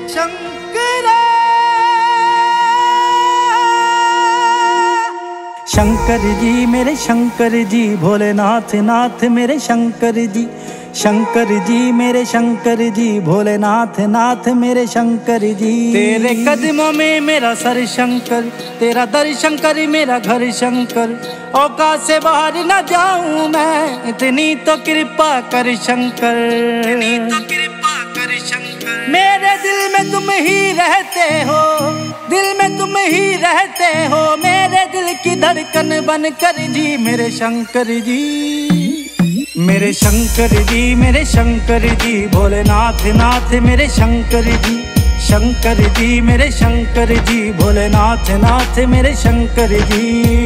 शंकरा। शंकर जी मेरे शंकर जी, भोलेनाथ नाथ मेरे शंकर जी। शंकर जी मेरे शंकर जी, भोलेनाथ नाथ मेरे शंकर जी। तेरे कदमों में मेरा सर शंकर, तेरा दर शंकर मेरा घर शंकर। औकात से बाहर न जाऊं मैं, इतनी तो कृपा कर शंकर, इतनी तो कृपा कर शंकर। मेरे दिल में तुम ही रहते हो, दिल में तुम ही रहते हो, मेरे दिल की धड़कन बन कर जी मेरे शंकर जी। मेरे शंकर जी मेरे शंकर जी, भोलेनाथ नाथ मेरे शंकर जी। शंकर जी मेरे शंकर जी, भोलेनाथ नाथ मेरे शंकर जी।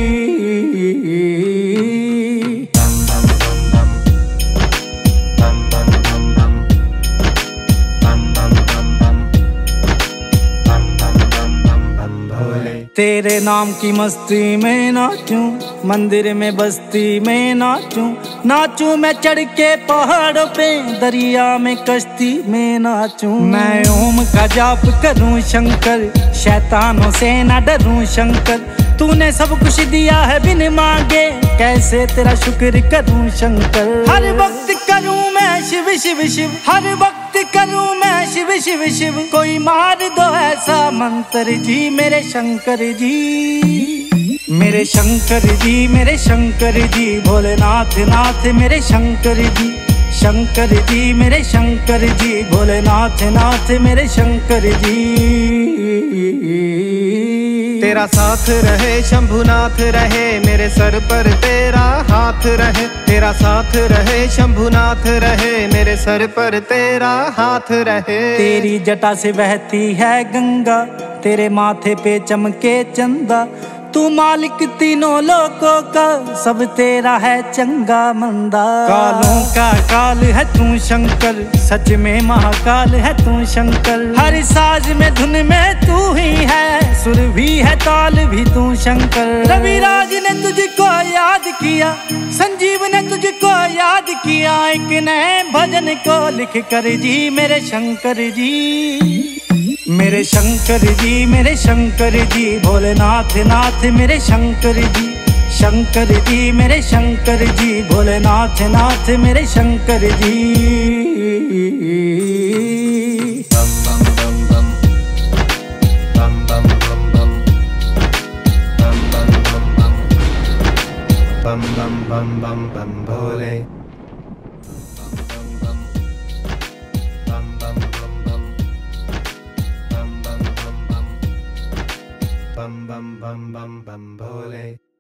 तेरे नाम की मस्ती में नाचूं, मंदिर में बस्ती में नाचूं, नाचूं मैं चढ़ के पहाड़ों पे, दरिया में कश्ती में नाचूं। मैं ओम का जाप करूं शंकर, शैतानों से न डरूं शंकर। तूने सब कुछ दिया है बिन मांगे, कैसे तेरा शुक्र करूं शंकर। हर वक्त करूं मैं शिव शिव शिव, हर वक्त करूं मैं शिव शिव शिव। कोई मार दो ऐसा मंत्र जी मेरे शंकर जी। मेरे शंकर जी मेरे शंकर जी, भोलेनाथ नाथ मेरे शंकर जी। शंकर जी मेरे शंकर जी, भोलेनाथ नाथ मेरे शंकर जी। तेरा साथ रहे शंभुनाथ रहे, मेरे सर पर तेरा हाथ रहे। तेरा साथ रहे शंभुनाथ रहे, मेरे सर पर तेरा हाथ रहे। तेरी जटा से बहती है गंगा, तेरे माथे पे चमके चंदा। तू मालिक तीनों लोकों का, सब तेरा है चंगा मंदा। कालों का काल है तू शंकर, सच में महाकाल है तू शंकर। हर साज में धुन में तू ही है, सुर भी है ताल भी तू शंकर। रविराज ने तुझको याद किया, संजीव ने तुझको याद किया, एक नए भजन को लिख कर जी मेरे शंकर जी। मेरे शंकर जी मेरे शंकर जी, भोलेनाथ नाथ मेरे शंकर जी। शंकर जी मेरे शंकर जी, भोलेनाथ नाथ मेरे शंकर जी। बम बम बम बम बम भोले। बम बम बम बम बम भोले।